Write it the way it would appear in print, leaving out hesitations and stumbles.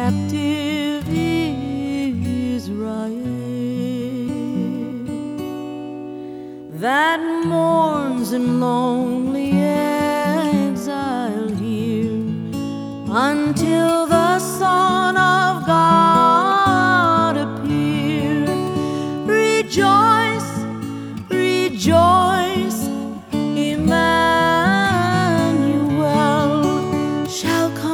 captive Israel that mourns in lonely exile here until